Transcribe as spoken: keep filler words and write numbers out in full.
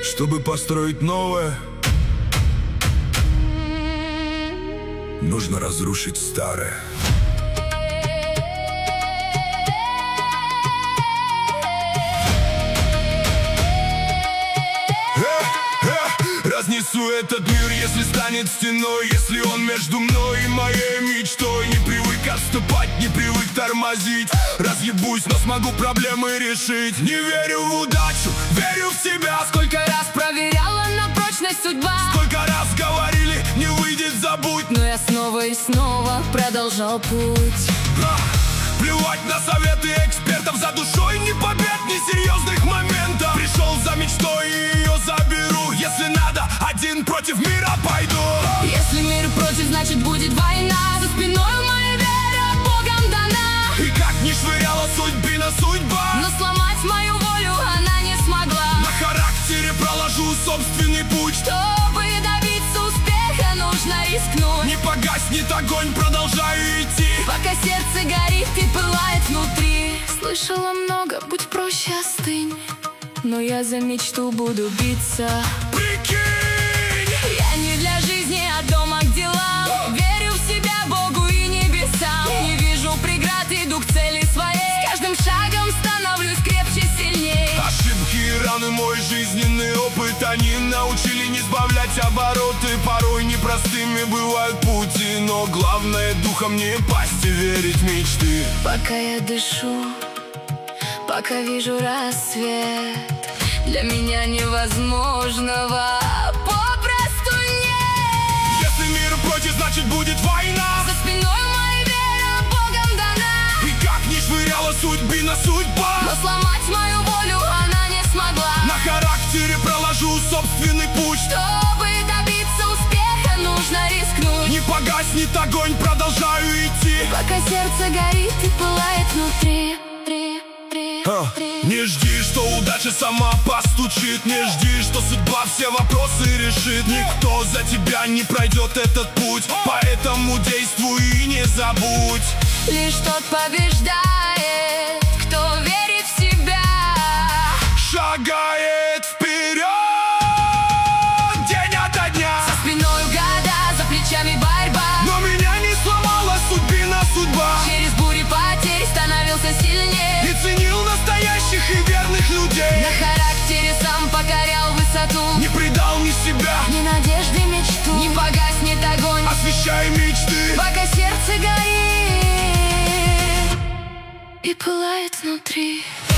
Чтобы построить новое, нужно разрушить старое. Разнесу этот мир, если станет стеной, если он между мной и моей мечтой. Не привык отступать, не привык тормозить. Разъебусь, но смогу проблемы решить. Не верю в удачу, верю в себя. Сколько раз проверяла на прочность судьба, Сколько раз говорили, не выйдет, забудь. но я снова и снова продолжал путь. А, плевать на советы экспертов, за душой ни побед, ни серьезных моментов. Пришел за мечтой и ее заберу. Если надо, один против мира пойду. Если мир против, значит будет война. За спиной моя вера Богом дана. И как ни швыряла судьбина судьба, Но сломать мою волю она не смогла. на характере проложу собственный путь. Чтобы добиться успеха, нужно рискнуть. Не погаснет огонь, продолжаю идти. Пока сердце горит и пылает внутри. Слышала много, будь проще, остынь. Но я за мечту буду биться. Прикинь! Я не для жизни, а дома к делам. Верю в себя, Богу и небесам. Не вижу преград, иду к цели своей. С каждым шагом становлюсь крепче, сильней. Ошибки и раны, мой жизненный опыт, они научили не сбавлять обороты. Порой непростыми бывают пути, но главное духом не пасть и верить в мечты. Пока я дышу, пока вижу рассвет, для меня невозможного попросту нет. Если мир против, значит будет война. За спиной моя вера Богом дана. И как ни швыряла судьбина судьба, Но сломать мою волю она не смогла. на характере проложу собственный путь. Чтобы добиться успеха, нужно рискнуть. Не погаснет огонь, продолжаю идти. Пока сердце горит и пылает внутри. Три, три, А, три. Не жди, что удача сама постучит. Не жди, что судьба все вопросы решит. Никто за тебя не пройдет этот путь, поэтому действуй и не забудь. Лишь тот побеждает, кто верит в себя. Шагает вперед день ото дня. За спиной года, за плечами борьба. Но меня не сломала судьбина судьба. Через бури потерь становился сильнее. И ценил настоящих и верных людей. На характере сам покорял высоту. Не предал ни себя, Ни надежды, мечту. Не погаснет огонь, освещай мечты. пока сердце горит и пылает внутри.